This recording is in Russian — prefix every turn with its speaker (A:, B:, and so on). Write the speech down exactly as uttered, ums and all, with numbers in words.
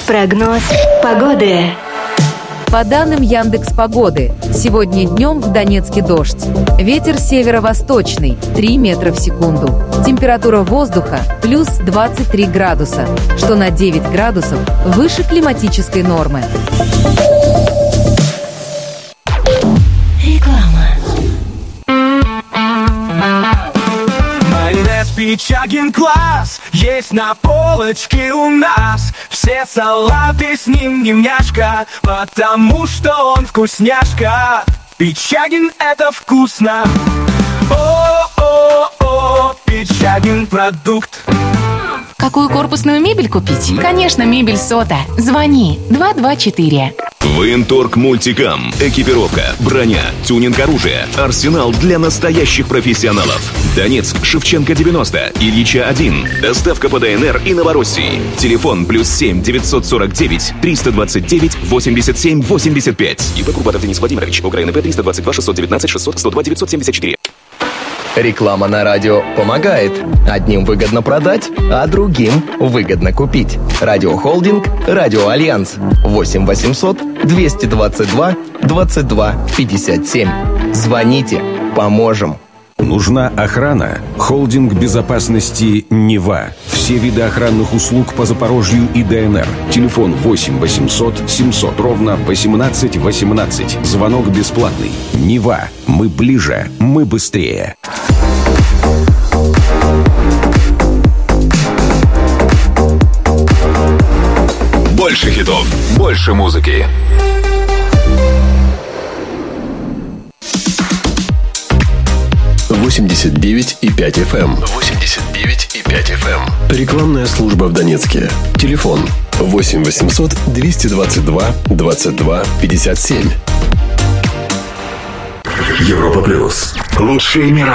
A: Прогноз погоды.
B: По данным Яндекс.Погоды, сегодня днем в Донецке дождь. Ветер северо-восточный три метра в секунду. Температура воздуха плюс двадцать три градуса, что на девять градусов выше климатической нормы.
A: Реклама.
C: Майонез Пичагин класс есть на полочке у нас. Все салаты с ним невняшка, потому что он вкусняшка. Пичагин — это вкусно. О-о-о, Пичагин продукт.
D: Какую корпусную мебель купить? Конечно, мебель Сота. Звони два два четыре.
E: Военторг Мультикам. Экипировка, броня, тюнинг оружия, арсенал для настоящих профессионалов. Донецк, Шевченко девяносто, Ильича один. Доставка по ДНР и Новороссии. Телефон плюс семь девятьсот сорок девять триста двадцать девять восемьдесят семь восемьдесят пять. ИП Курбатов Денис Владимирович. Украина П триста двадцать два шестьсот девятнадцать шестьсот сто два девятьсот семьдесят четыре.
F: Реклама на радио помогает. Одним выгодно продать, а другим выгодно купить. Радиохолдинг «Радио Альянс». восемь восемьсот двести двадцать два двадцать два пятьдесят семь. Звоните, поможем.
G: Нужна охрана? Холдинг безопасности «Нева». Все виды охранных услуг по Запорожью и ДНР. Телефон восемь восемьсот семьсот ровно восемнадцать восемнадцать. Звонок бесплатный. «Нева». Мы ближе, мы быстрее.
E: Больше хитов, больше музыки.
H: восемьдесят девять и пять эф эм. восемьдесят девять и пять эф эм. Рекламная служба в Донецке. Телефон восемь восемьсот двести двадцать два двадцать два пятьдесят семь.
E: Европа плюс. Лучшие мировые